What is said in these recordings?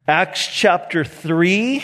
Acts chapter 3.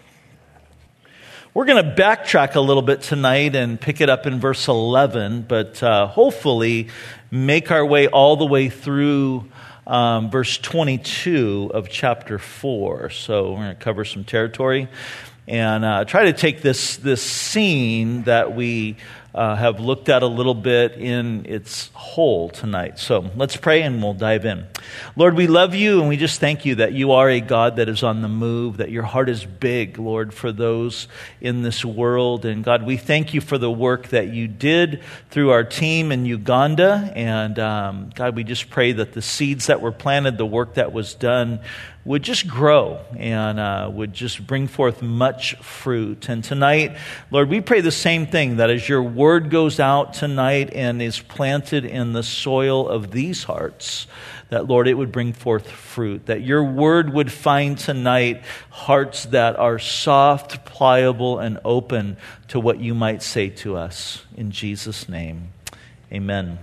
We're going to backtrack a little bit tonight and pick it up in verse 11, but hopefully make our way all the way through verse 22 of chapter 4. So we're going to cover some territory and try to take this scene that we have looked at a little bit in its whole tonight. So let's pray and we'll dive in. Lord, we love you and we just thank you that you are a God that is on the move, that your heart is big, Lord, for those in this world. And God, we thank you for the work that you did through our team in Uganda. And God, we just pray that the seeds that were planted, the work that was done, would just grow and would just bring forth much fruit. And tonight, Lord, we pray the same thing, that as your word goes out tonight and is planted in the soil of these hearts, that, Lord, it would bring forth fruit, that your word would find tonight hearts that are soft, pliable, and open to what you might say to us. In Jesus' name, amen.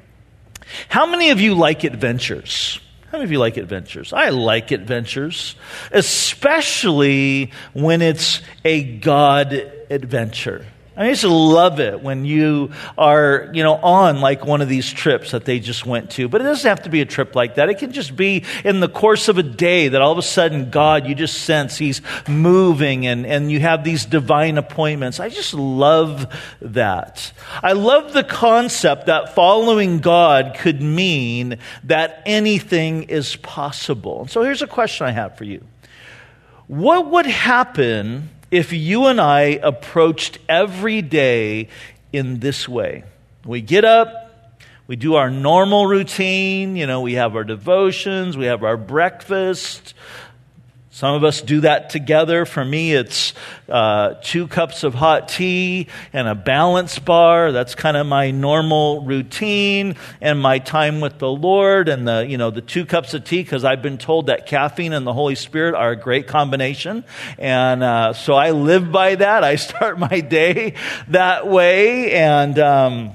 How many of you like adventures? How many of you like adventures? I like adventures, especially when it's a God adventure. I just love it when you are, on like one of these trips that they just went to. But it doesn't have to be a trip like that. It can just be in the course of a day that all of a sudden God, you just sense He's moving and you have these divine appointments. I just love that. I love the concept that following God could mean that anything is possible. So here's a question I have for you. What would happen if you and I approached every day in this way? We get up, we do our normal routine, we have our devotions, we have our breakfast. Some of us do that together. For me, it's 2 cups of hot tea and a balance bar. That's kind of my normal routine and my time with the Lord. And the 2 cups of tea, because I've been told that caffeine and the Holy Spirit are a great combination. And so I live by that. I start my day that way. But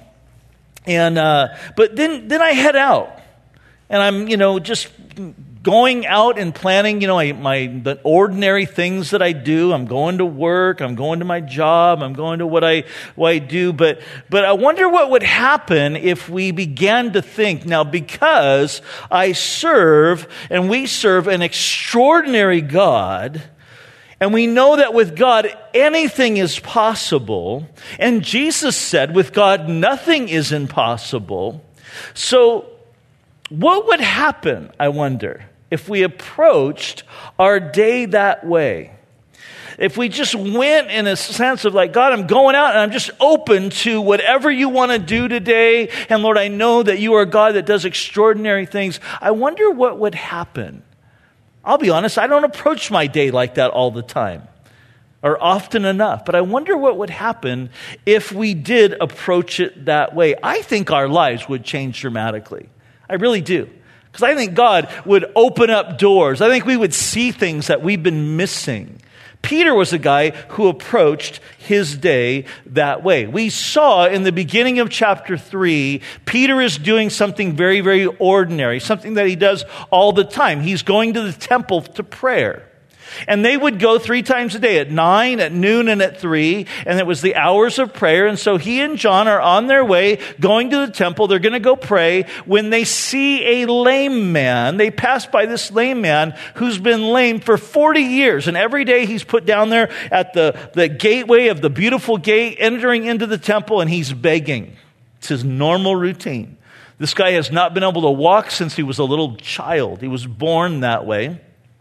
then I head out, and I'm just going out and planning, the ordinary things that I do. I'm going to work. I'm going to my job. I'm going to what I do. But I wonder what would happen if we began to think, now, because I serve and we serve an extraordinary God, and we know that with God, anything is possible. And Jesus said, with God, nothing is impossible. So what would happen, I wonder, if we approached our day that way? If we just went in a sense of like, God, I'm going out and I'm just open to whatever you want to do today. And Lord, I know that you are a God that does extraordinary things. I wonder what would happen. I'll be honest, I don't approach my day like that all the time or often enough. But I wonder what would happen if we did approach it that way. I think our lives would change dramatically. I really do. Because I think God would open up doors. I think we would see things that we've been missing. Peter was a guy who approached his day that way. We saw in the beginning of chapter 3, Peter is doing something very, very ordinary, something that he does all the time. He's going to the temple to prayer. And they would go 3 times a day, at 9, at noon, and at 3. And it was the hours of prayer. And so he and John are on their way, going to the temple. They're going to go pray. When they see a lame man, they pass by this lame man who's been lame for 40 years. And every day he's put down there at the gateway of the beautiful gate, entering into the temple, and he's begging. It's his normal routine. This guy has not been able to walk since he was a little child. He was born that way.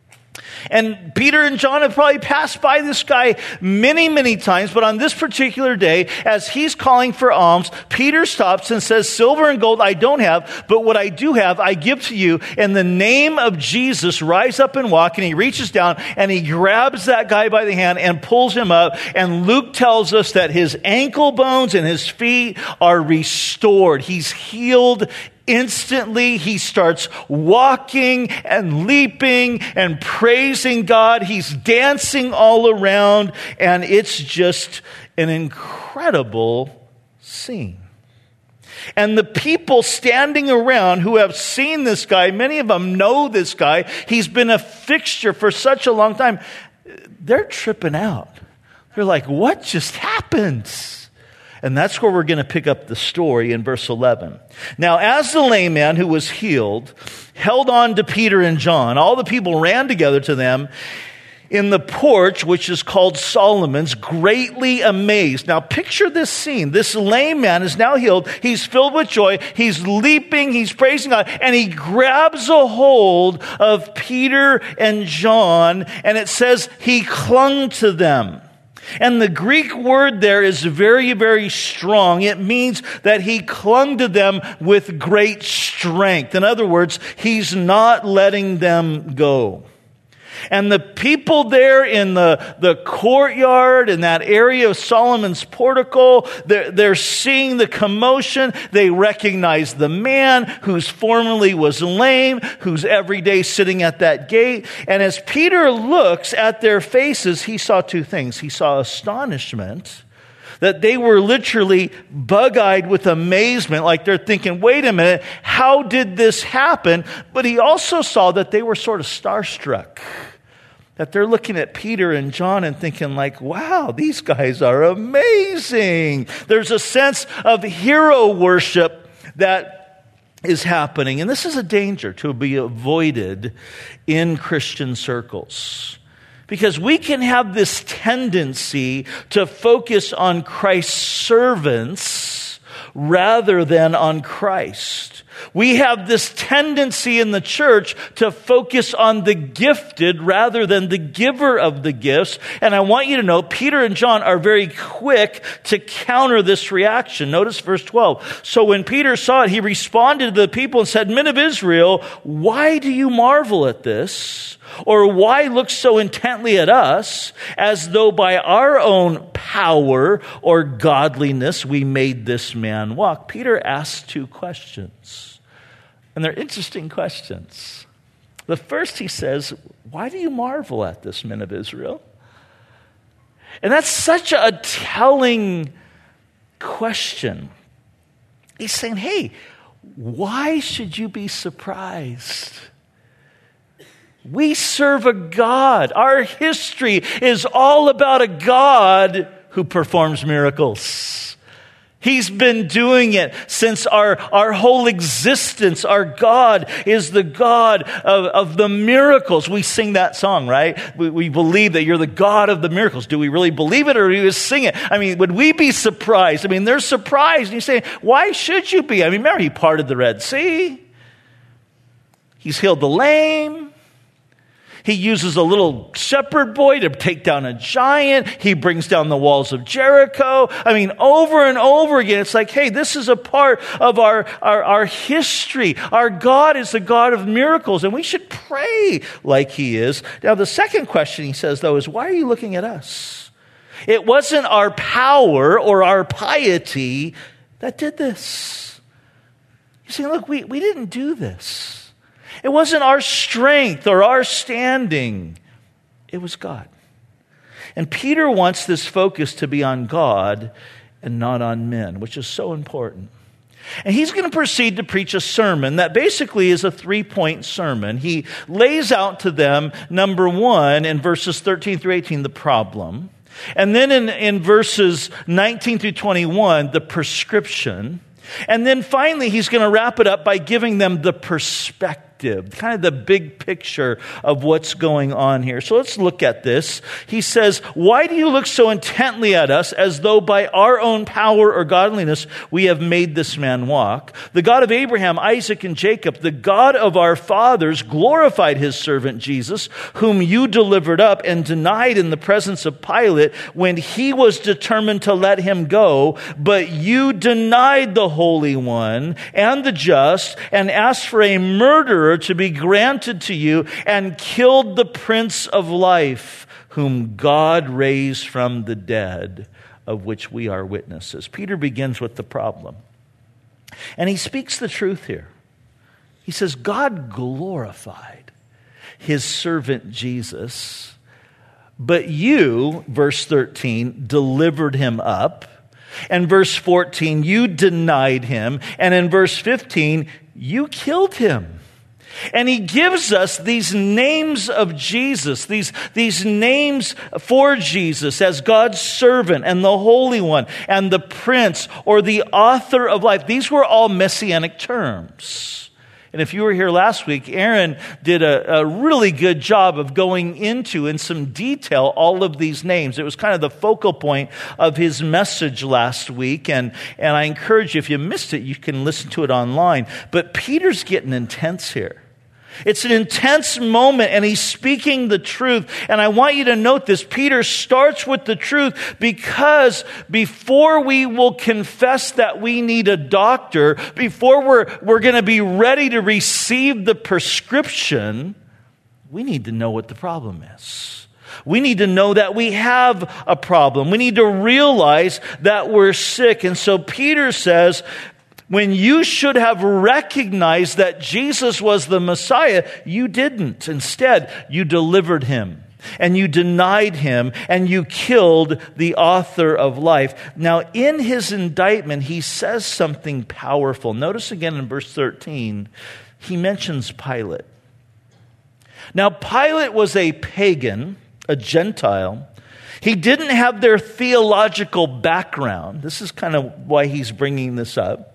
And Peter and John have probably passed by this guy many, many times. But on this particular day, as he's calling for alms, Peter stops and says, silver and gold I don't have, but what I do have, I give to you. In the name of Jesus, rise up and walk. And he reaches down and he grabs that guy by the hand and pulls him up. And Luke tells us that his ankle bones and his feet are restored. He's healed instantly. He starts walking and leaping and praising God. He's dancing all around, and it's just an incredible scene. And the people standing around who have seen this guy, many of them know this guy. He's been a fixture for such a long time. They're tripping out. They're like, what just happened? And that's where we're going to pick up the story in verse 11. Now, as the lame man who was healed held on to Peter and John, all the people ran together to them in the porch, which is called Solomon's, greatly amazed. Now, picture this scene. This lame man is now healed. He's filled with joy. He's leaping. He's praising God. And he grabs a hold of Peter and John, and it says he clung to them. And the Greek word there is very, very strong. It means that he clung to them with great strength. In other words, he's not letting them go. And the people there in the courtyard, in that area of Solomon's portico, they're seeing the commotion. They recognize the man who's formerly was lame, who's every day sitting at that gate. And as Peter looks at their faces, he saw two things. He saw astonishment, that they were literally bug-eyed with amazement, like they're thinking, wait a minute, how did this happen? But he also saw that they were sort of starstruck, that they're looking at Peter and John and thinking like, wow, these guys are amazing. There's a sense of hero worship that is happening. And this is a danger to be avoided in Christian circles, because we can have this tendency to focus on Christ's servants rather than on Christ. We have this tendency in the church to focus on the gifted rather than the giver of the gifts. And I want you to know, Peter and John are very quick to counter this reaction. Notice verse 12. So when Peter saw it, he responded to the people and said, Men of Israel, why do you marvel at this? Or why look so intently at us, as though by our own power or godliness we made this man walk? Peter asked two questions, and they're interesting questions. The first, he says, why do you marvel at this, men of Israel? And that's such a telling question. He's saying, hey, why should you be surprised? We serve a God. Our history is all about a God who performs miracles. He's been doing it since our whole existence. Our God is the God of the miracles. We sing that song, right? We believe that you're the God of the miracles. Do we really believe it, or do we just sing it? I mean, would we be surprised? I mean, they're surprised. And you say, why should you be? I mean, remember, he parted the Red Sea. He's healed the lame. He uses a little shepherd boy to take down a giant. He brings down the walls of Jericho. I mean, over and over again, it's like, hey, this is a part of our history. Our God is the God of miracles, and we should pray like he is. Now, the second question he says, though, is why are you looking at us? It wasn't our power or our piety that did this. You say, look, we didn't do this. It wasn't our strength or our standing. It was God. And Peter wants this focus to be on God and not on men, which is so important. And he's going to proceed to preach a sermon that basically is a 3-point sermon. He lays out to them, number one, in verses 13 through 18, the problem. And then in verses 19 through 21, the prescription. And then finally, he's going to wrap it up by giving them the perspective, kind of the big picture of what's going on here. So let's look at this. He says, why do you look so intently at us, as though by our own power or godliness we have made this man walk? The God of Abraham, Isaac, and Jacob, the God of our fathers, glorified his servant Jesus, whom you delivered up and denied in the presence of Pilate when he was determined to let him go. But you denied the Holy One and the just, and asked for a murderer to be granted to you, and killed the Prince of Life, whom God raised from the dead, of which we are witnesses. Peter begins with the problem. And he speaks the truth here. He says, God glorified his servant Jesus, but you, verse 13, delivered him up And verse 14, you denied him. And in verse 15, you killed him. And he gives us these names of Jesus, these names for Jesus as God's servant and the Holy One and the Prince or the author of life. These were all messianic terms. And if you were here last week, Aaron did a really good job of going into, in some detail, all of these names. It was kind of the focal point of his message last week. And I encourage you, if you missed it, you can listen to it online. But Peter's getting intense here. It's an intense moment, and he's speaking the truth. And I want you to note this. Peter starts with the truth because before we will confess that we need a doctor, before we're going to be ready to receive the prescription, we need to know what the problem is. We need to know that we have a problem. We need to realize that we're sick. And so Peter says, when you should have recognized that Jesus was the Messiah, you didn't. Instead, you delivered him, and you denied him, and you killed the author of life. Now, in his indictment, he says something powerful. Notice again in verse 13, he mentions Pilate. Now, Pilate was a pagan, a Gentile. He didn't have their theological background. This is kind of why he's bringing this up.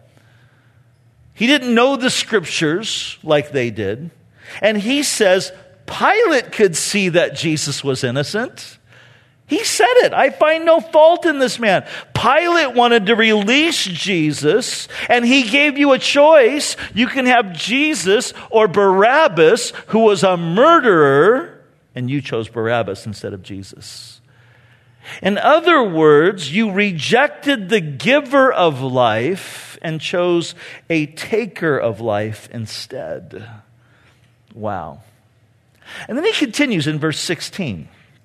He didn't know the scriptures like they did. And he says, Pilate could see that Jesus was innocent. He said it. I find no fault in this man. Pilate wanted to release Jesus, and he gave you a choice. You can have Jesus or Barabbas, who was a murderer, and you chose Barabbas instead of Jesus. In other words, you rejected the giver of life and chose a taker of life instead. Wow. And then he continues in verse 16.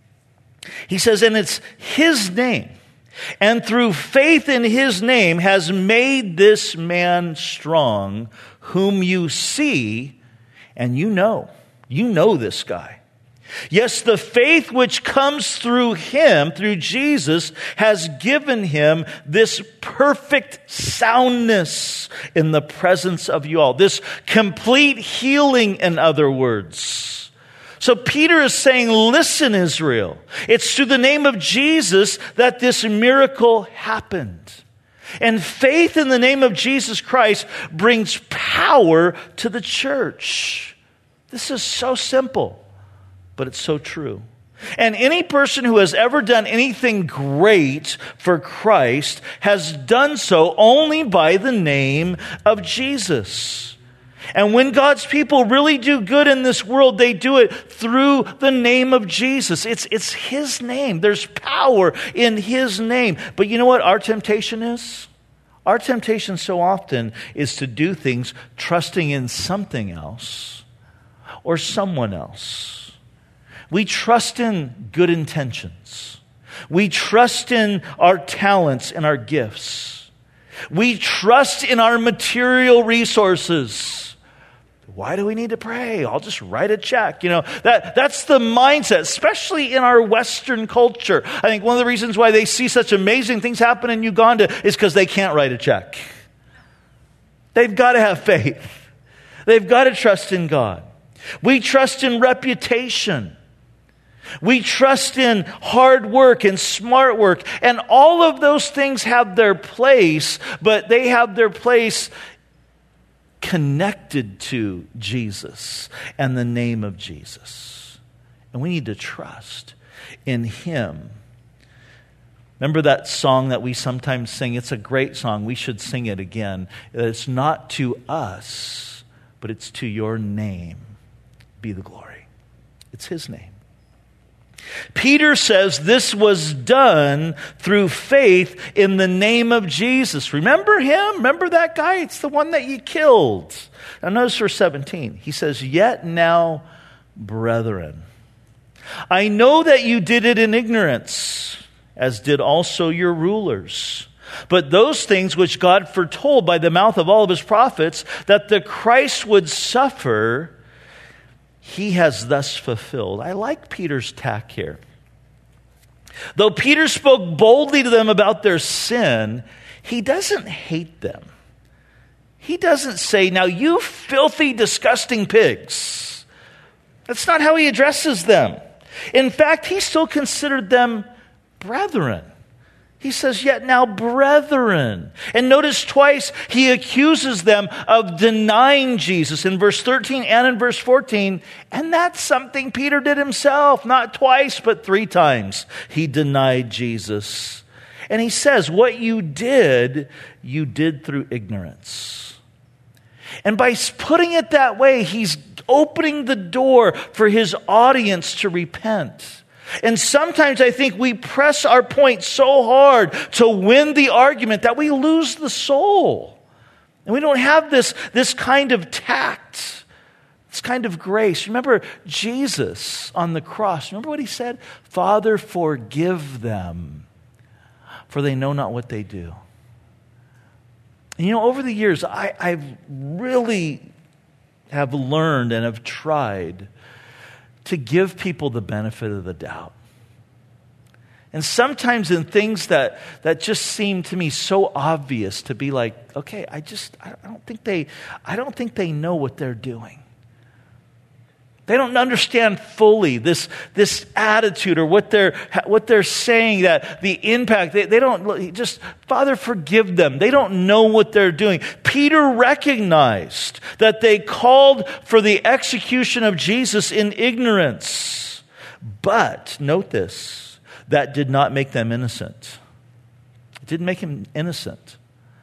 He says, and it's his name, and through faith in his name has made this man strong, whom you see, and you know this guy. Yes, the faith which comes through him, through Jesus, has given him this perfect soundness in the presence of you all. This complete healing, in other words. So Peter is saying, listen, Israel, it's through the name of Jesus that this miracle happened. And faith in the name of Jesus Christ brings power to the church. This is so simple. But it's so true. And any person who has ever done anything great for Christ has done so only by the name of Jesus. And when God's people really do good in this world, they do it through the name of Jesus. It's his name. There's power in his name. But you know what our temptation is? Our temptation so often is to do things trusting in something else or someone else. We trust in good intentions. We trust in our talents and our gifts. We trust in our material resources. Why do we need to pray? I'll just write a check. That's the mindset, especially in our Western culture. I think one of the reasons why they see such amazing things happen in Uganda is because they can't write a check. They've got to have faith. They've got to trust in God. We trust in reputation. We trust in hard work and smart work, and all of those things have their place, but they have their place connected to Jesus and the name of Jesus. And we need to trust in him. Remember that song that we sometimes sing? It's a great song. We should sing it again. It's not to us, but it's to your name be the glory. It's his name. Peter says this was done through faith in the name of Jesus. Remember him? Remember that guy? It's the one that you killed. Now notice verse 17. He says, yet now, brethren, I know that you did it in ignorance, as did also your rulers. But those things which God foretold by the mouth of all of his prophets, that the Christ would suffer, he has thus fulfilled. I like Peter's tack here. Though Peter spoke boldly to them about their sin, he doesn't hate them. He doesn't say, now you filthy, disgusting pigs. That's not how he addresses them. In fact, he still considered them brethren. He says, yet now brethren. And notice twice he accuses them of denying Jesus in verse 13 and in verse 14. And that's something Peter did himself. Not twice, but 3 times he denied Jesus. And he says, what you did through ignorance. And by putting it that way, he's opening the door for his audience to repent. And sometimes I think we press our point so hard to win the argument that we lose the soul. And we don't have this kind of tact, this kind of grace. Remember Jesus on the cross. Remember what he said? Father, forgive them, for they know not what they do. And over the years, I've really have learned and have tried to give people the benefit of the doubt. And sometimes in things that just seem to me so obvious to be like, okay, I don't think they know what they're doing. They don't understand fully this attitude or what they're saying, that the impact. They don't just, Father, forgive them. They don't know what they're doing. Peter recognized that they called for the execution of Jesus in ignorance. But, note this, that did not make them innocent. It didn't make him innocent.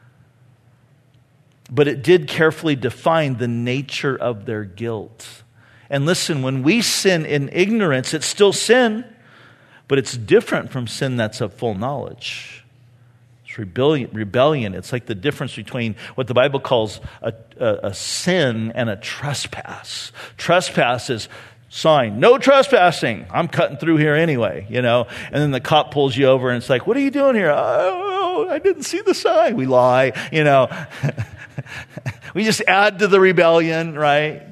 But it did carefully define the nature of their guilt. And listen, when we sin in ignorance, it's still sin, but it's different from sin that's of full knowledge. It's rebellion. It's like the difference between what the Bible calls a sin and a trespass. Trespass is sign, no trespassing. I'm cutting through here anyway, And then the cop pulls you over and it's like, what are you doing here? Oh, I didn't see the sign. We lie, We just add to the rebellion, right?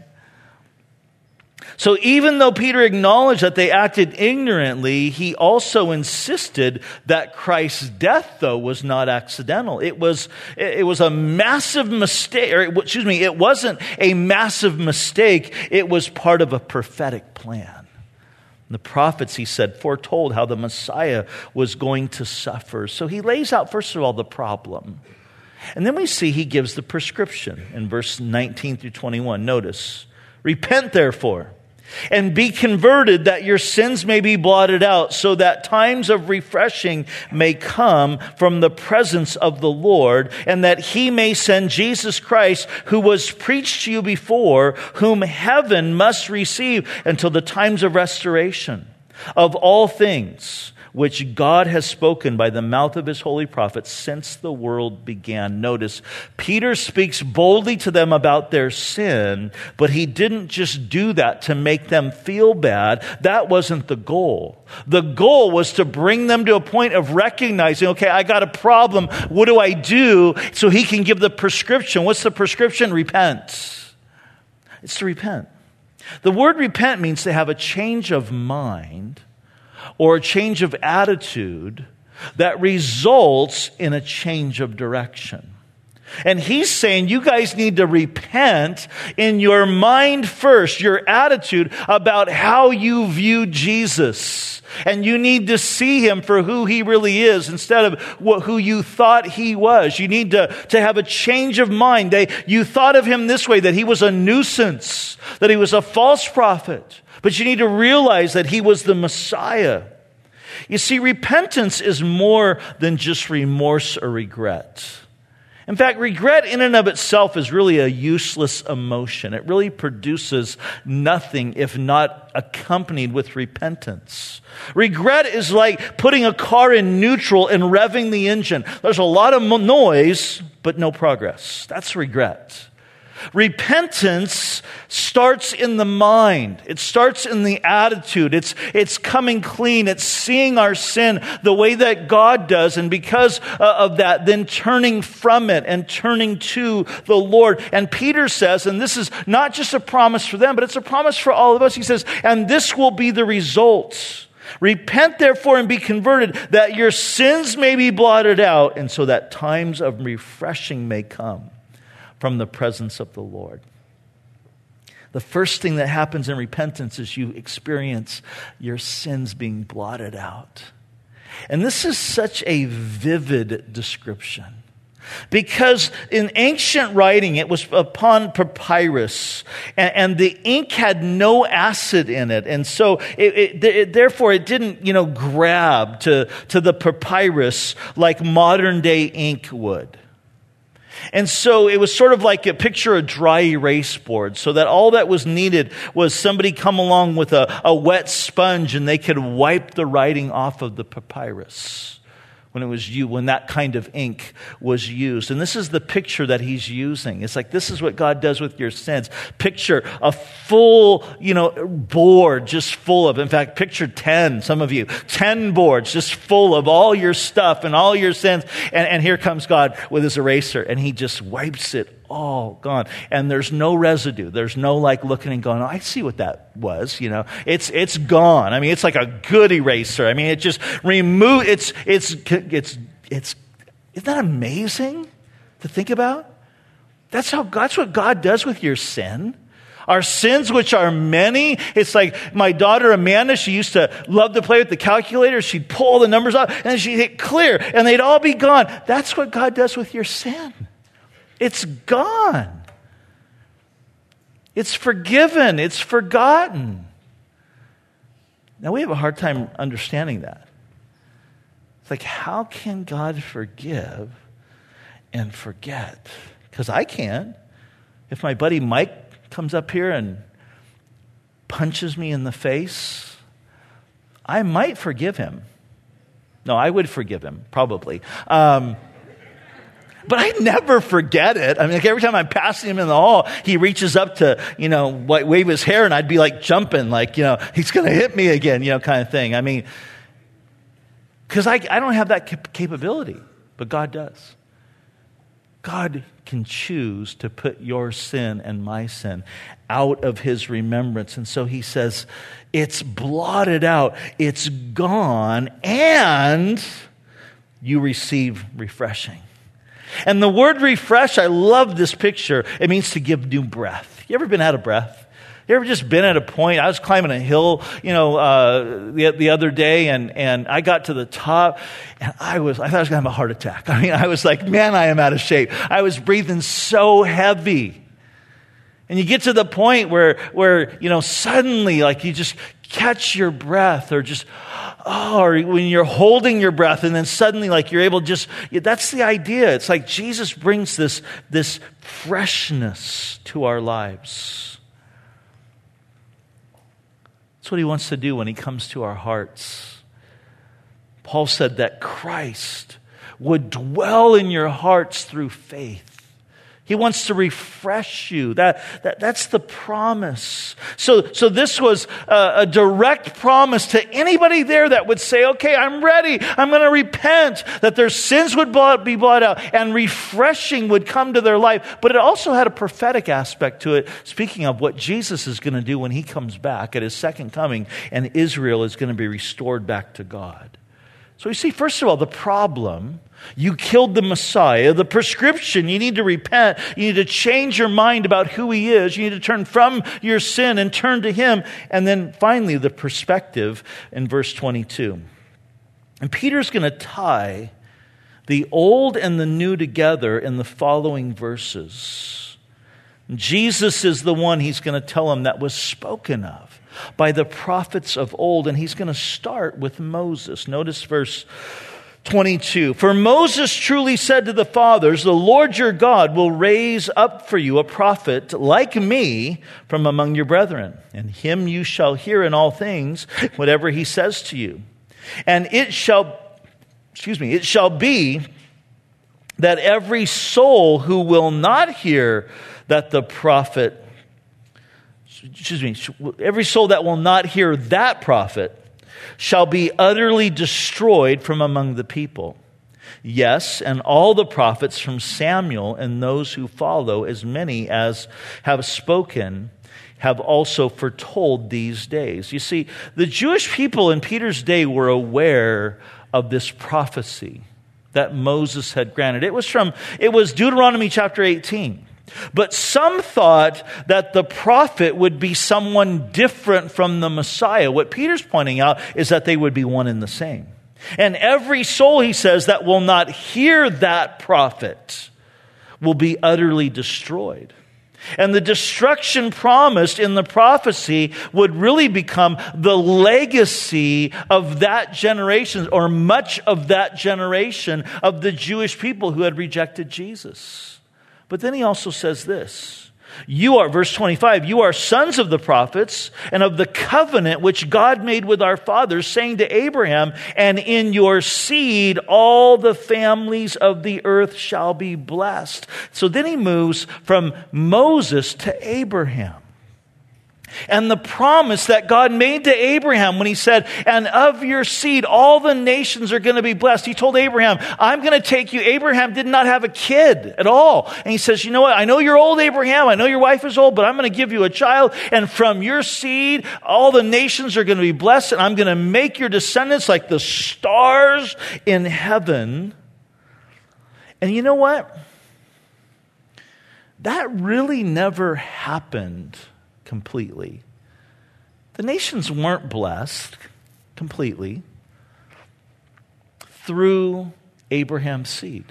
So even though Peter acknowledged that they acted ignorantly, he also insisted that Christ's death, though, was not accidental. It was a massive mistake, it wasn't a massive mistake. It was part of a prophetic plan. The prophets, he said, foretold how the Messiah was going to suffer. So he lays out, first of all, the problem. And then we see he gives the prescription in verse 19 through 21. Notice, repent, therefore, and be converted, that your sins may be blotted out, so that times of refreshing may come from the presence of the Lord, and that he may send Jesus Christ, who was preached to you before, whom heaven must receive until the times of restoration of all things, which God has spoken by the mouth of his holy prophets since the world began. Notice, Peter speaks boldly to them about their sin, but he didn't just do that to make them feel bad. That wasn't the goal. The goal was to bring them to a point of recognizing, okay, I got a problem. What do I do? So he can give the prescription. What's the prescription? Repent. It's to repent. The word repent means to have a change of mind or a change of attitude that results in a change of direction. And he's saying you guys need to repent in your mind first, your attitude about how you view Jesus. And you need to see him for who he really is instead of who you thought he was. You need to have a change of mind. You thought of him this way, that he was a nuisance, that he was a false prophet. But you need to realize that he was the Messiah. You see, repentance is more than just remorse or regret. In fact, regret in and of itself is really a useless emotion. It really produces nothing if not accompanied with repentance. Regret is like putting a car in neutral and revving the engine. There's a lot of noise, but no progress. That's regret. Repentance starts in the mind. It starts in the attitude. It's coming clean. It's seeing our sin the way that God does. And because of that, then turning from it and turning to the Lord. And Peter says, and this is not just a promise for them, but it's a promise for all of us. He says, and this will be the result. Repent, therefore, and be converted, that your sins may be blotted out, and so that times of refreshing may come from the presence of the Lord. The first thing that happens in repentance is you experience your sins being blotted out. And this is such a vivid description, because in ancient writing, it was upon papyrus, and the ink had no acid in it. And so, therefore, it didn't, grab to the papyrus like modern day ink would. And so it was sort of like picture a dry erase board, so that all that was needed was somebody come along with a wet sponge and they could wipe the writing off of the papyrus when that kind of ink was used. And this is the picture that he's using. It's like, this is what God does with your sins. Picture a full, board just full of, in fact, picture 10, some of you, 10 boards just full of all your stuff and all your sins. And here comes God with his eraser, and he just wipes it all gone. And there's no residue. There's no looking and going, oh, I see what that was, It's gone. I mean, it's like a good eraser. I mean, it just isn't that amazing to think about? That's what God does with your sin. Our sins, which are many. It's like my daughter Amanda, she used to love to play with the calculator. She'd pull the numbers out and she'd hit clear and they'd all be gone. That's what God does with your sin. It's gone. It's forgiven. It's forgotten. Now, we have a hard time understanding that. It's like, how can God forgive and forget? Because I can. If my buddy Mike comes up here and punches me in the face, I might forgive him. No, I would forgive him, probably. But I never forget it. I mean, every time I'm passing him in the hall, he reaches up to, wave his hair, and I'd be jumping, he's going to hit me again, kind of thing. I mean, because I don't have that capability, but God does. God can choose to put your sin and my sin out of his remembrance. And so he says, it's blotted out, it's gone, and you receive refreshing. And the word refresh, I love this picture. It means to give new breath. You ever been out of breath? You ever just been at a point? I was climbing a hill, the other day, and I got to the top, and I thought I was going to have a heart attack. I mean, I was like, man, I am out of shape. I was breathing so heavy. And you get to the point where suddenly, you just catch your breath, or just, or when you're holding your breath, and then suddenly, you're able to that's the idea. It's like Jesus brings this freshness to our lives. That's what he wants to do when he comes to our hearts. Paul said that Christ would dwell in your hearts through faith. He wants to refresh you. That's the promise. So this was a direct promise to anybody there that would say, okay, I'm ready. I'm going to repent. That their sins would be blotted out and refreshing would come to their life. But it also had a prophetic aspect to it, speaking of what Jesus is going to do when he comes back at his second coming, and Israel is going to be restored back to God. So you see, first of all, the problem, you killed the Messiah. The prescription, you need to repent. You need to change your mind about who he is. You need to turn from your sin and turn to him. And then finally, the perspective in verse 22. And Peter's going to tie the old and the new together in the following verses. Jesus is the one he's going to tell him that was spoken of by the prophets of old, and he's going to start with Moses. Notice verse 22. For Moses truly said to the fathers, the Lord your God will raise up for you a prophet like me from among your brethren, and him you shall hear in all things, whatever he says to you. And it shall be that every soul who will not hear that the prophet, every soul that will not hear that prophet shall be utterly destroyed from among the people. Yes, and all the prophets from Samuel and those who follow, as many as have spoken, have also foretold these days. You see, the Jewish people in Peter's day were aware of this prophecy that Moses had granted. It was Deuteronomy chapter 18. But some thought that the prophet would be someone different from the Messiah. What Peter's pointing out is that they would be one and the same. And every soul, he says, that will not hear that prophet will be utterly destroyed. And the destruction promised in the prophecy would really become the legacy of that generation, or much of that generation of the Jewish people who had rejected Jesus. But then he also says this, verse 25, you are sons of the prophets and of the covenant which God made with our fathers, saying to Abraham, and in your seed all the families of the earth shall be blessed. So then he moves from Moses to Abraham. And the promise that God made to Abraham when he said, and of your seed, all the nations are going to be blessed. He told Abraham, I'm going to take you. Abraham did not have a kid at all. And he says, you know what? I know you're old, Abraham. I know your wife is old, but I'm going to give you a child. And from your seed, all the nations are going to be blessed. And I'm going to make your descendants like the stars in heaven. And you know what? That really never happened completely. The nations weren't blessed completely through Abraham's seed.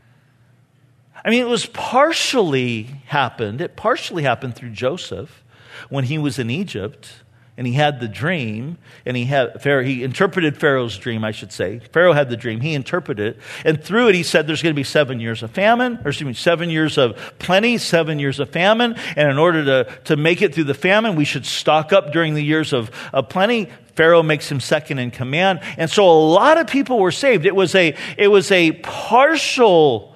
I mean, it partially happened through Joseph when he was in Egypt and he had the dream, and he interpreted Pharaoh's dream, I should say. Pharaoh had the dream, he interpreted it, and through it he said there's going to be 7 years of famine, 7 years of plenty, 7 years of famine, and in order to make it through the famine, we should stock up during the years of plenty. Pharaoh makes him second in command, and so a lot of people were saved. It was a partial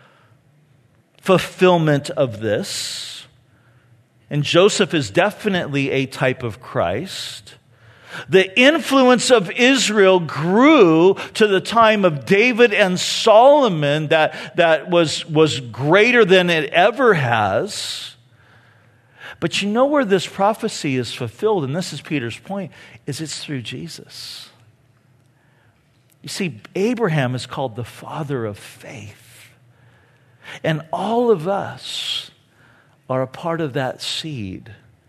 fulfillment of this. And Joseph is definitely a type of Christ. The influence of Israel grew to the time of David and Solomon that was greater than it ever has. But you know where this prophecy is fulfilled, and this is Peter's point, is it's through Jesus. You see, Abraham is called the father of faith. And all of us are a part of that seed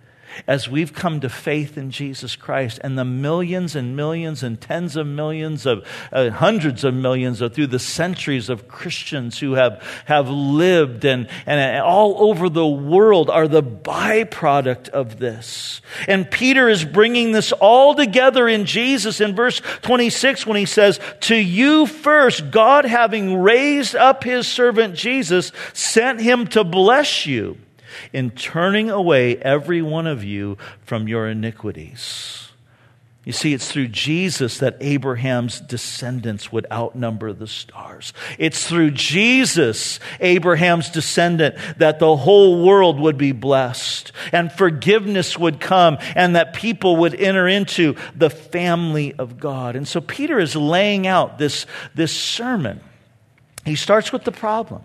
as we've come to faith in Jesus Christ, and the millions and millions and tens of millions of hundreds of millions through the centuries of Christians who have lived and all over the world are the byproduct of this. And Peter is bringing this all together in Jesus in verse 26 when he says, to you first, God having raised up his servant Jesus, sent him to bless you in turning away every one of you from your iniquities. You see, it's through Jesus that Abraham's descendants would outnumber the stars. It's through Jesus, Abraham's descendant, that the whole world would be blessed and forgiveness would come and that people would enter into the family of God. And so Peter is laying out this sermon. He starts with the problem.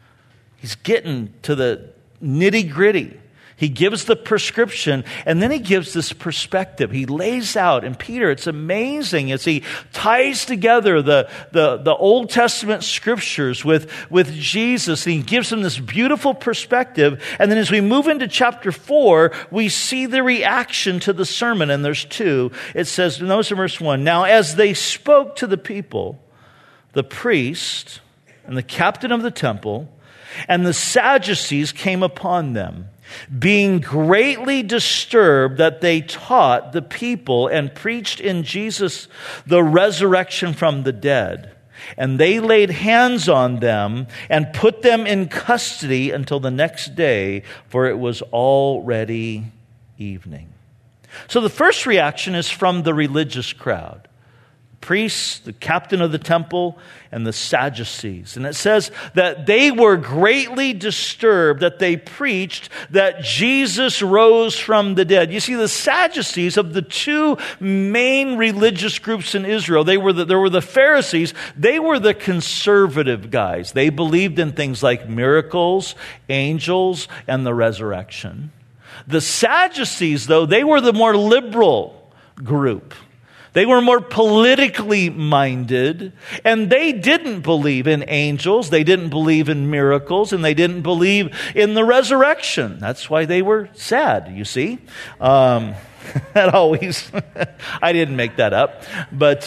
He's getting to the nitty-gritty. He gives the prescription, and then he gives this perspective. He lays out, and Peter, it's amazing as he ties together the Old Testament scriptures with Jesus, and he gives them this beautiful perspective. And then as we move into chapter 4, we see the reaction to the sermon, and there's two. It says, notice in verse 1, now as they spoke to the people, the priest and the captain of the temple and the Sadducees came upon them, being greatly disturbed that they taught the people and preached in Jesus the resurrection from the dead. And they laid hands on them and put them in custody until the next day, for it was already evening. So the first reaction is from the religious crowd. Priests, the captain of the temple, and the Sadducees. And it says that they were greatly disturbed that they preached that Jesus rose from the dead. You see, the Sadducees, of the two main religious groups in Israel, there were the Pharisees. They were the conservative guys. They believed in things like miracles, angels, and the resurrection. The Sadducees, though, they were the more liberal group. They were more politically minded, and they didn't believe in angels, they didn't believe in miracles, and they didn't believe in the resurrection. That's why they were sad, you see. That always, I didn't make that up, but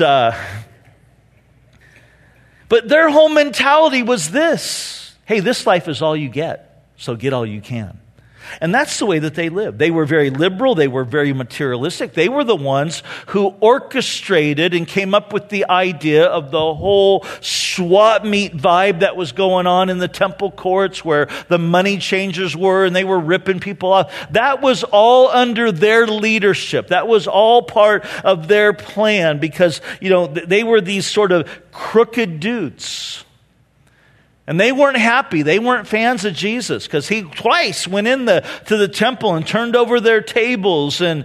their whole mentality was this: hey, this life is all you get, so get all you can. And that's the way that they lived. They were very liberal. They were very materialistic. They were the ones who orchestrated and came up with the idea of the whole swap meet vibe that was going on in the temple courts where the money changers were and they were ripping people off. That was all under their leadership. That was all part of their plan because, they were these sort of crooked dudes. And they weren't happy. They weren't fans of Jesus because he twice went to the temple and turned over their tables and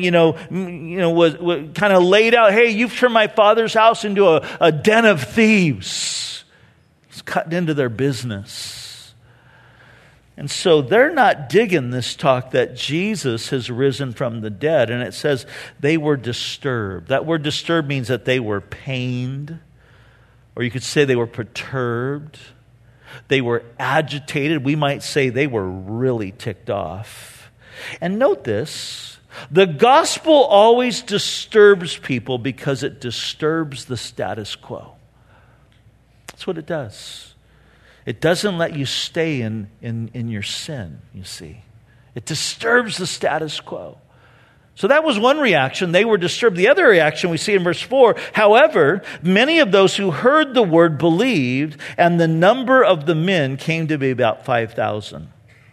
was kind of laid out, hey, you've turned my father's house into a den of thieves. It's cutting into their business. And so they're not digging this talk that Jesus has risen from the dead. And it says they were disturbed. That word disturbed means that they were pained, or you could say they were perturbed. They were agitated. We might say they were really ticked off. And note this: the gospel always disturbs people because it disturbs the status quo. That's what it does. It doesn't let you stay in your sin, you see. It disturbs the status quo. So that was one reaction. They were disturbed. The other reaction we see in verse 4, however, many of those who heard the word believed, and the number of the men came to be about 5,000.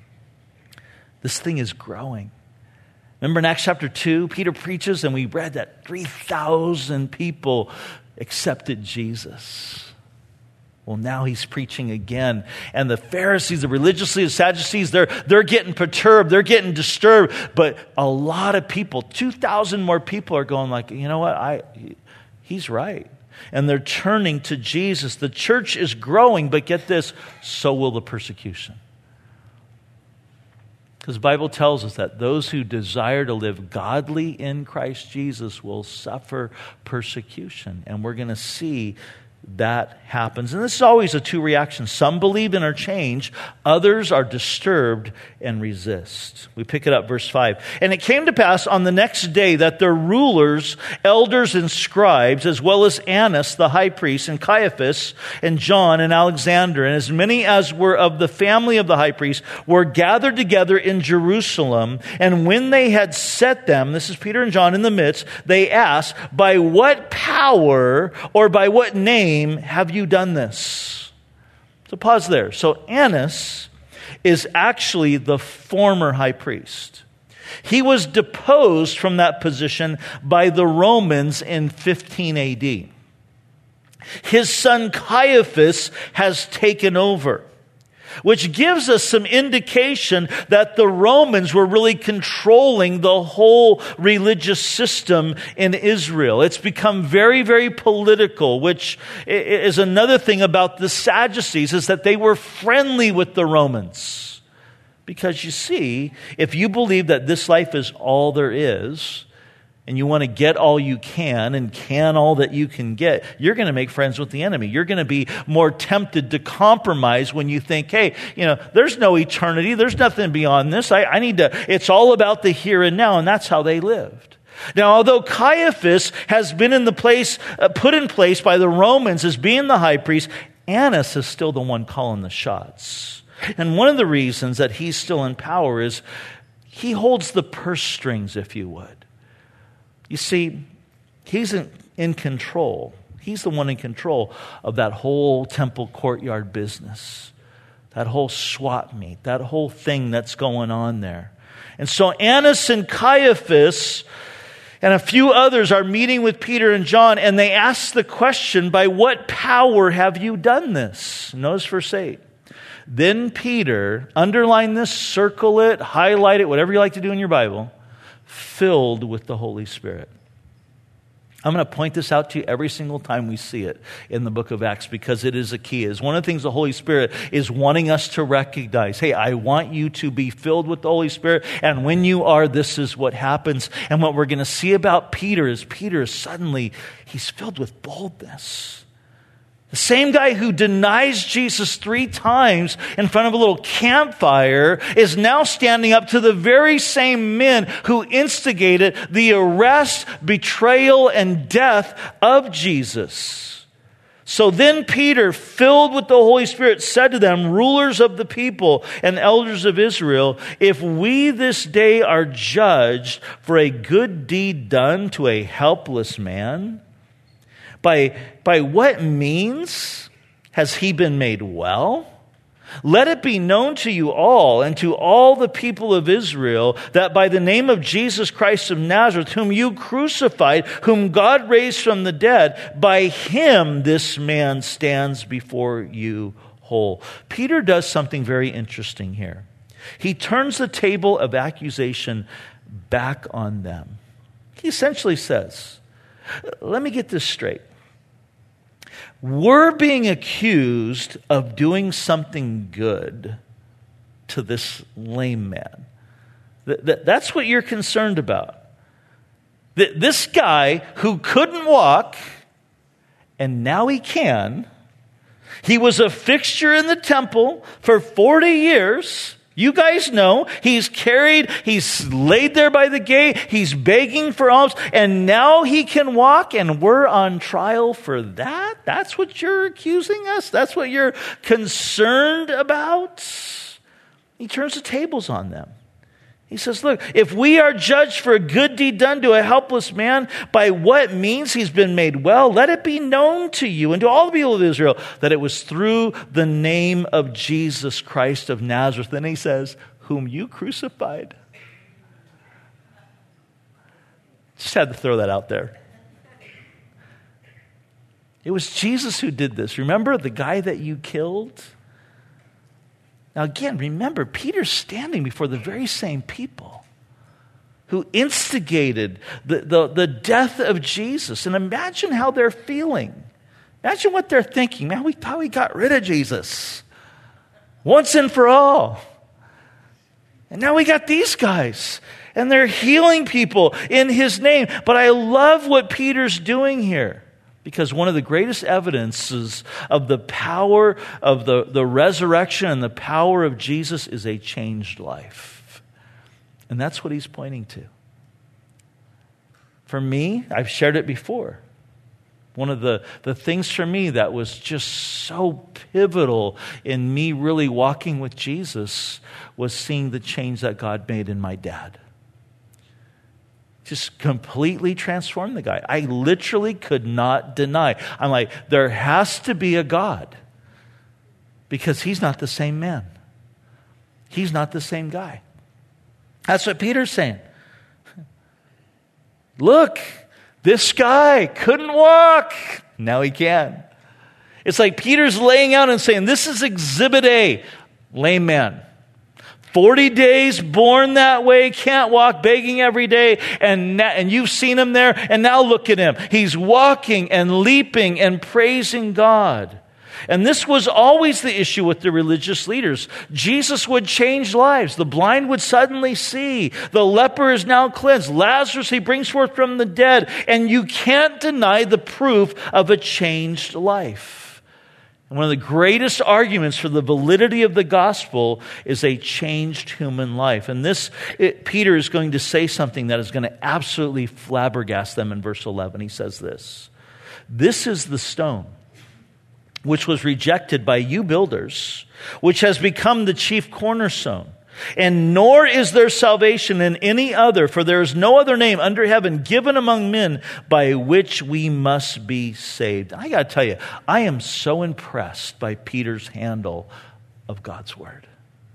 This thing is growing. Remember in Acts chapter 2, Peter preaches, and we read that 3,000 people accepted Jesus. Well, now he's preaching again. And the Pharisees, the religious leaders, the Sadducees, they're getting perturbed. They're getting disturbed. But a lot of people, 2,000 more people are going like, you know what? He's right. And they're turning to Jesus. The church is growing, but get this, so will the persecution. Because the Bible tells us that those who desire to live godly in Christ Jesus will suffer persecution. And we're going to see that happens. And this is always a two reaction. Some believe and are changed. Others are disturbed and resist. We pick it up, verse 5. And it came to pass on the next day that their rulers, elders, and scribes, as well as Annas the high priest, and Caiaphas, and John, and Alexander, and as many as were of the family of the high priest, were gathered together in Jerusalem. And when they had set them, this is Peter and John in the midst, they asked, by what power or by what name have you done this? So pause there. So Annas is actually the former high priest. He was deposed from that position by the Romans in 15 AD. His son Caiaphas has taken over, which gives us some indication that the Romans were really controlling the whole religious system in Israel. It's become very, very political, which is another thing about the Sadducees, is that they were friendly with the Romans. Because you see, if you believe that this life is all there is, and you want to get all you can and can all that you can get, you're going to make friends with the enemy. You're going to be more tempted to compromise when you think, hey, there's no eternity. There's nothing beyond this. I need to, it's all about the here and now. And that's how they lived. Now, although Caiaphas has been in the place, put in place by the Romans as being the high priest, Annas is still the one calling the shots. And one of the reasons that he's still in power is he holds the purse strings, if you would. You see, he's in control. He's the one in control of that whole temple courtyard business, that whole swap meet, that whole thing that's going on there. And so Annas and Caiaphas and a few others are meeting with Peter and John, and they ask the question, by what power have you done this? Notice verse 8. Then Peter, underline this, circle it, highlight it, whatever you like to do in your Bible, filled with the Holy Spirit. I'm going to point this out to you every single time we see it in the book of Acts because it is a key. It's one of the things the Holy Spirit is wanting us to recognize. Hey, I want you to be filled with the Holy Spirit, and when you are, this is what happens. And what we're going to see about Peter is suddenly, he's filled with boldness. The same guy who denies Jesus 3 times in front of a little campfire is now standing up to the very same men who instigated the arrest, betrayal, and death of Jesus. So then Peter, filled with the Holy Spirit, said to them, rulers of the people and elders of Israel, if we this day are judged for a good deed done to a helpless man, by what means has he been made well? Let it be known to you all and to all the people of Israel that by the name of Jesus Christ of Nazareth, whom you crucified, whom God raised from the dead, by him this man stands before you whole. Peter does something very interesting here. He turns the table of accusation back on them. He essentially says, let me get this straight. We're being accused of doing something good to this lame man. That's what you're concerned about. This guy who couldn't walk, and now he can. He was a fixture in the temple for 40 years. You guys know, he's laid there by the gate, he's begging for alms, and now he can walk, and we're on trial for that? That's what you're accusing us? That's what you're concerned about? He turns the tables on them. He says, look, if we are judged for a good deed done to a helpless man, by what means he's been made well, let it be known to you and to all the people of Israel that it was through the name of Jesus Christ of Nazareth. Then he says, whom you crucified. Just had to throw that out there. It was Jesus who did this. Remember the guy that you killed? Now again, remember, Peter's standing before the very same people who instigated the death of Jesus. And imagine how they're feeling. Imagine what they're thinking. Man, we thought we got rid of Jesus once and for all. And now we got these guys. And they're healing people in his name. But I love what Peter's doing here. Because one of the greatest evidences of the power of the resurrection and the power of Jesus is a changed life. And that's what he's pointing to. For me, I've shared it before. One of the things for me that was just so pivotal in me really walking with Jesus was seeing the change that God made in my dad. Just completely transformed the guy. I literally could not deny. I'm like, there has to be a God. Because he's not the same man. He's not the same guy. That's what Peter's saying. Look, this guy couldn't walk. Now he can. It's like Peter's laying out and saying, this is exhibit A, lame man. 40 days, born that way, can't walk, begging every day, and you've seen him there, and now look at him. He's walking and leaping and praising God. And this was always the issue with the religious leaders. Jesus would change lives. The blind would suddenly see. The leper is now cleansed. Lazarus he brings forth from the dead. And you can't deny the proof of a changed life. And one of the greatest arguments for the validity of the gospel is a changed human life. And Peter is going to say something that is going to absolutely flabbergast them in verse 11. He says this, "This is the stone which was rejected by you builders, which has become the chief cornerstone. And nor is there salvation in any other, for there is no other name under heaven given among men by which we must be saved." I got to tell you, I am so impressed by Peter's handle of God's word.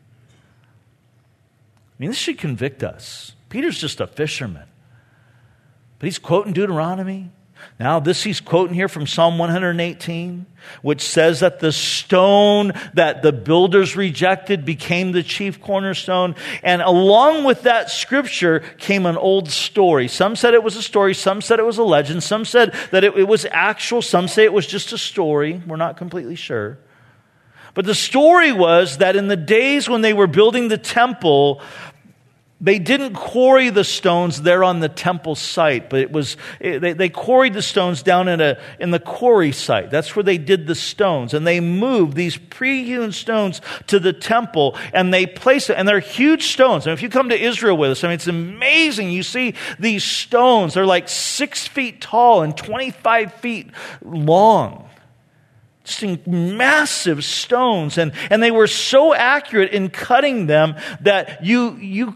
I mean, this should convict us. Peter's just a fisherman. But he's quoting Deuteronomy, Now, this he's quoting here from Psalm 118, which says that the stone that the builders rejected became the chief cornerstone. And along with that scripture came an old story. Some said it was a story. Some said it was a legend. Some said that it was actual. Some say it was just a story. We're not completely sure. But the story was that in the days when they were building the temple, they didn't quarry the stones there on the temple site, but they quarried the stones down in the quarry site. That's where they did the stones. And they moved these pre-hewn stones to the temple, and they placed it. And they're huge stones. And if you come to Israel with us, it's amazing. You see these stones. They're like 6 feet tall and 25 feet long. Just massive stones, and they were so accurate in cutting them that you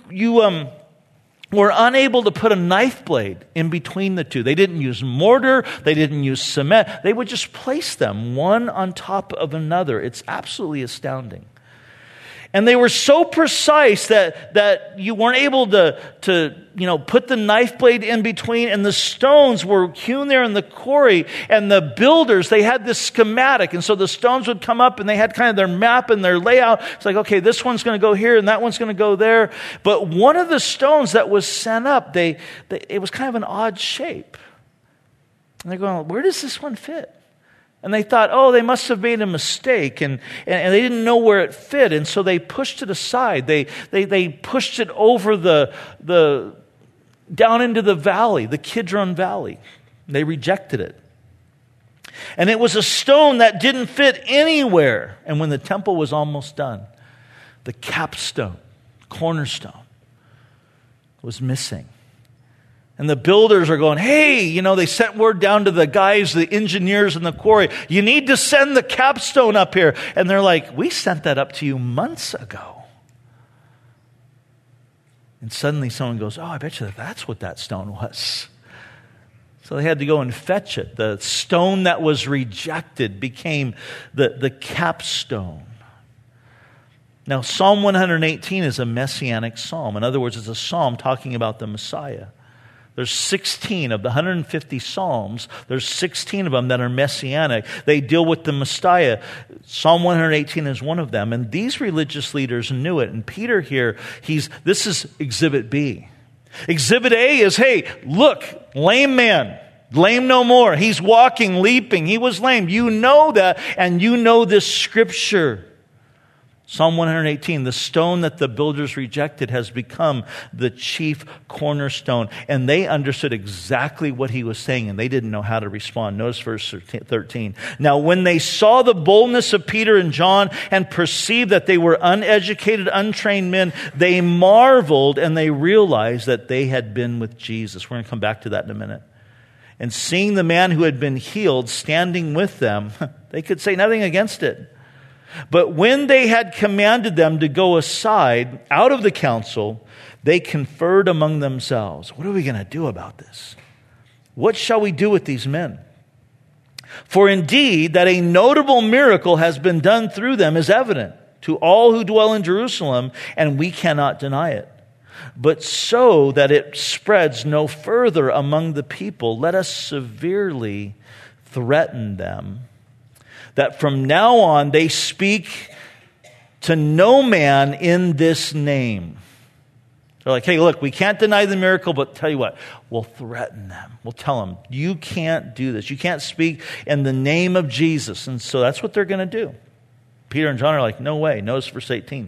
were unable to put a knife blade in between the two. They didn't use mortar, they didn't use cement. They would just place them one on top of another. It's absolutely astounding. And they were so precise that you weren't able to put the knife blade in between, and the stones were hewn there in the quarry, and the builders, they had this schematic, and so the stones would come up and they had kind of their map and their layout. It's like, okay, this one's going to go here and that one's going to go there. But one of the stones that was sent up, it was kind of an odd shape. And they're going, where does this one fit? And they thought, they must have made a mistake, and they didn't know where it fit, and so they pushed it aside. They pushed it over the down into the valley, the Kidron Valley. They rejected it. And it was a stone that didn't fit anywhere. And when the temple was almost done, the capstone, cornerstone, was missing. And the builders are going, hey, they sent word down to the guys, the engineers in the quarry, you need to send the capstone up here. And they're like, we sent that up to you months ago. And suddenly someone goes, I bet you that's what that stone was. So they had to go and fetch it. The stone that was rejected became the capstone. Now, Psalm 118 is a messianic psalm. In other words, it's a psalm talking about the Messiah. There's 16 of the 150 Psalms. There's 16 of them that are messianic. They deal with the Messiah. Psalm 118 is one of them. And these religious leaders knew it. And Peter here, this is Exhibit B. Exhibit A is, hey, look, lame man. Lame no more. He's walking, leaping. He was lame. You know that, and you know this scripture. Psalm 118, the stone that the builders rejected has become the chief cornerstone. And they understood exactly what he was saying, and they didn't know how to respond. Notice verse 13. Now, when they saw the boldness of Peter and John and perceived that they were uneducated, untrained men, they marveled and they realized that they had been with Jesus. We're going to come back to that in a minute. And seeing the man who had been healed standing with them, they could say nothing against it. But when they had commanded them to go aside out of the council, they conferred among themselves. What are we going to do about this? What shall we do with these men? For indeed, that a notable miracle has been done through them is evident to all who dwell in Jerusalem, and we cannot deny it. But so that it spreads no further among the people, let us severely threaten them, that from now on they speak to no man in this name. They're like, hey, look, we can't deny the miracle, but tell you what, we'll threaten them. We'll tell them, you can't do this. You can't speak in the name of Jesus. And so that's what they're going to do. Peter and John are like, no way. Notice verse 18.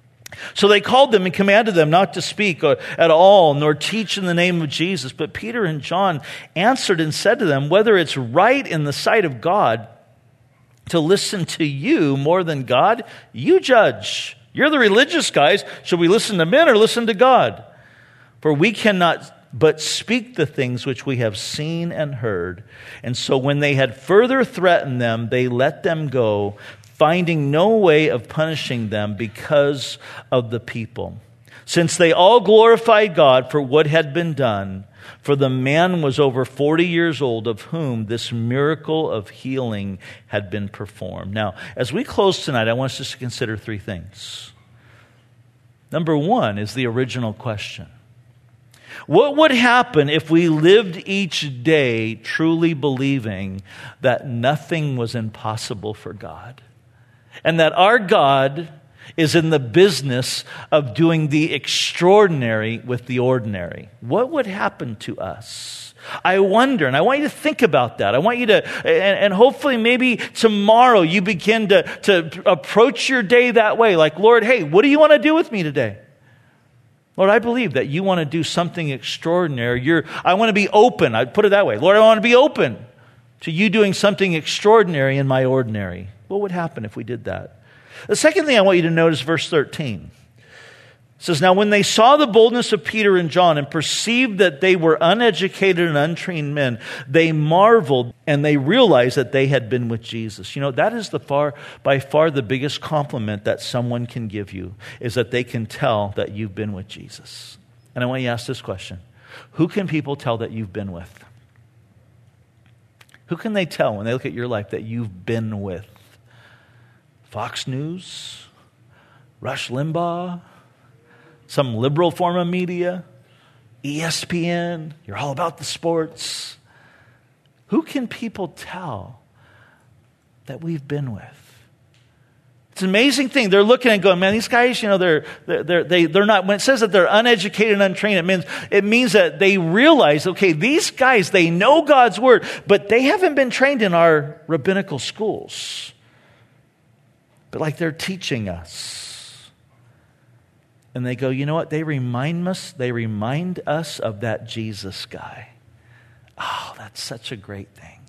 So they called them and commanded them not to speak at all, nor teach in the name of Jesus. But Peter and John answered and said to them, whether it's right in the sight of God to listen to you more than God, you judge. You're the religious guys. Should we listen to men or listen to God? For we cannot but speak the things which we have seen and heard. And so when they had further threatened them, they let them go, finding no way of punishing them because of the people. Since they all glorified God for what had been done, for the man was over 40 years old, of whom this miracle of healing had been performed. Now, as we close tonight, I want us just to consider three things. Number one is the original question. What would happen if we lived each day truly believing that nothing was impossible for God? And that our God is in the business of doing the extraordinary with the ordinary. What would happen to us? I wonder, and I want you to think about that. I want you to, and hopefully maybe tomorrow you begin to approach your day that way. Like, Lord, hey, what do you want to do with me today? Lord, I believe that you want to do something extraordinary. I want to be open. I'd put it that way. Lord, I want to be open to you doing something extraordinary in my ordinary. What would happen if we did that? The second thing I want you to notice, verse 13. It says, now when they saw the boldness of Peter and John and perceived that they were uneducated and untrained men, they marveled and they realized that they had been with Jesus. You know, that is by far the biggest compliment that someone can give you, is that they can tell that you've been with Jesus. And I want you to ask this question. Who can people tell that you've been with? Who can they tell when they look at your life that you've been with? Fox News? Rush Limbaugh? Some liberal form of media? ESPN? You're all about the sports. Who can people tell that we've been with? It's an amazing thing. They're looking and going, man, these guys, you know, they're not, when it says that they're uneducated and untrained, it means that they realize, okay, these guys, they know God's word, but they haven't been trained in our rabbinical schools. But like they're teaching us. And they go, you know what? They remind us of that Jesus guy. Oh, that's such a great thing.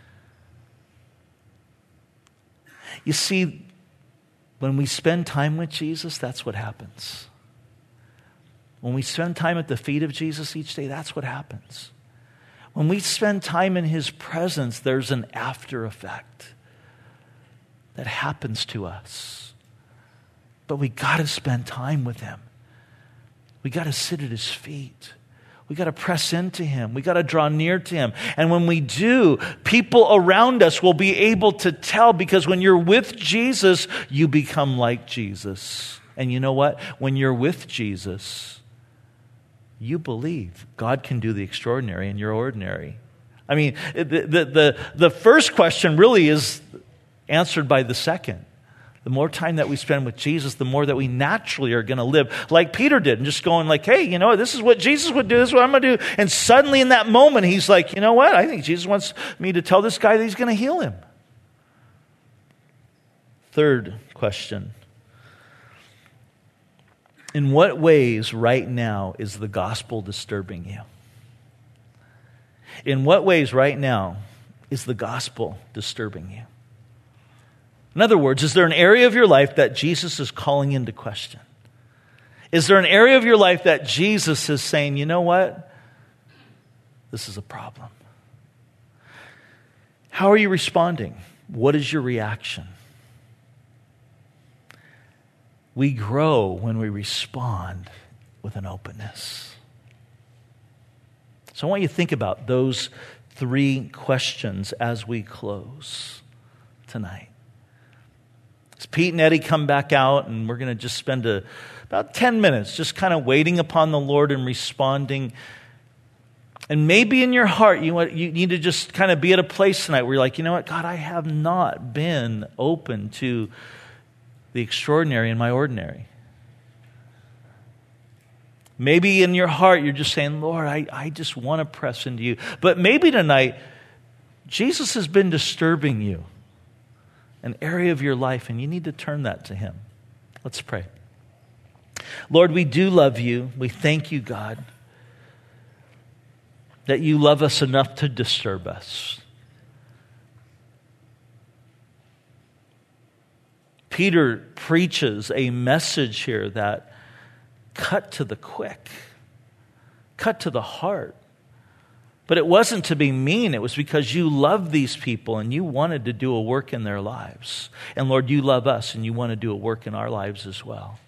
You see, when we spend time with Jesus, that's what happens. When we spend time at the feet of Jesus each day, that's what happens. When we spend time in his presence, there's an after effect that happens to us. But we got to spend time with him. We got to sit at his feet. We got to press into him. We got to draw near to him. And when we do, people around us will be able to tell, because when you're with Jesus, you become like Jesus. And you know what? When you're with Jesus, you believe God can do the extraordinary in your ordinary. I mean, the first question really is answered by the second. The more time that we spend with Jesus, the more that we naturally are going to live like Peter did, and just going like, hey, you know, this is what Jesus would do, this is what I'm going to do. And suddenly in that moment, he's like, you know what? I think Jesus wants me to tell this guy that he's going to heal him. Third question. In what ways right now is the gospel disturbing you? In what ways right now is the gospel disturbing you? In other words, is there an area of your life that Jesus is calling into question? Is there an area of your life that Jesus is saying, you know what? This is a problem. How are you responding? What is your reaction? We grow when we respond with an openness. So I want you to think about those three questions as we close tonight. As Pete and Eddie come back out, and we're going to just spend about 10 minutes just kind of waiting upon the Lord and responding. And maybe in your heart, you need to just kind of be at a place tonight where you're like, you know what, God, I have not been open to the extraordinary in my ordinary. Maybe in your heart, you're just saying, Lord, I just want to press into you. But maybe tonight, Jesus has been disturbing you. An area of your life, and you need to turn that to him. Let's pray. Lord, we do love you. We thank you, God, that you love us enough to disturb us. Peter preaches a message here that cut to the quick, cut to the heart. But it wasn't to be mean. It was because you love these people and you wanted to do a work in their lives. And Lord, you love us and you want to do a work in our lives as well.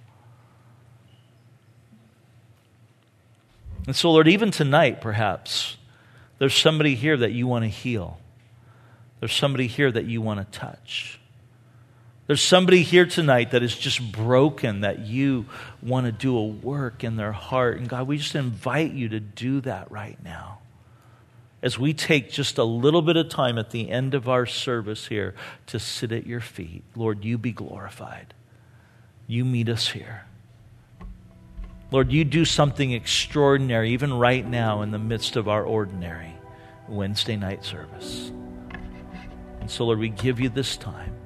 And so, Lord, even tonight, perhaps, there's somebody here that you want to heal. There's somebody here that you want to touch. There's somebody here tonight that is just broken, that you want to do a work in their heart. And God, we just invite you to do that right now. As we take just a little bit of time at the end of our service here to sit at your feet, Lord, you be glorified. You meet us here. Lord, you do something extraordinary even right now in the midst of our ordinary Wednesday night service. And so, Lord, we give you this time.